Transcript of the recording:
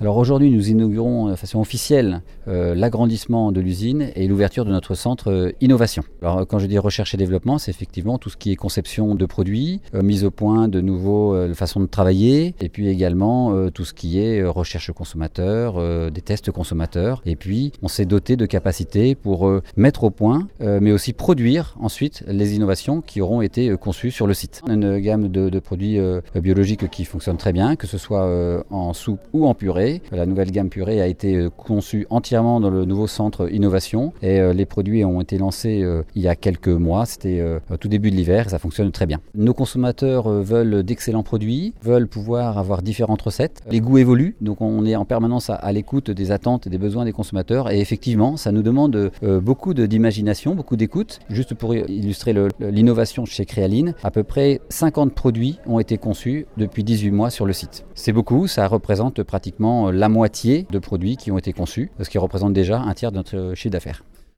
Alors aujourd'hui, nous inaugurons de façon officielle l'agrandissement de l'usine et l'ouverture de notre centre innovation. Alors quand je dis recherche et développement, c'est effectivement tout ce qui est conception de produits, mise au point de nouvelles façons de travailler, et puis également tout ce qui est recherche consommateur, des tests consommateurs. Et puis on s'est doté de capacités pour mettre au point, mais aussi produire ensuite les innovations qui auront été conçues sur le site. On a une gamme de produits biologiques qui fonctionne très bien, que ce soit en soupe ou en purée. La nouvelle gamme purée a été conçue entièrement dans le nouveau centre innovation et les produits ont été lancés il y a quelques mois, c'était au tout début de l'hiver, ça fonctionne très bien. Nos consommateurs veulent d'excellents produits, veulent pouvoir avoir différentes recettes. Les goûts évoluent, donc on est en permanence à l'écoute des attentes et des besoins des consommateurs et effectivement, ça nous demande beaucoup d'imagination, beaucoup d'écoute. Juste pour illustrer l'innovation chez Créaline, à peu près 50 produits ont été conçus depuis 18 mois sur le site. C'est beaucoup, ça représente pratiquement la moitié de produits qui ont été conçus, ce qui représente déjà un tiers de notre chiffre d'affaires.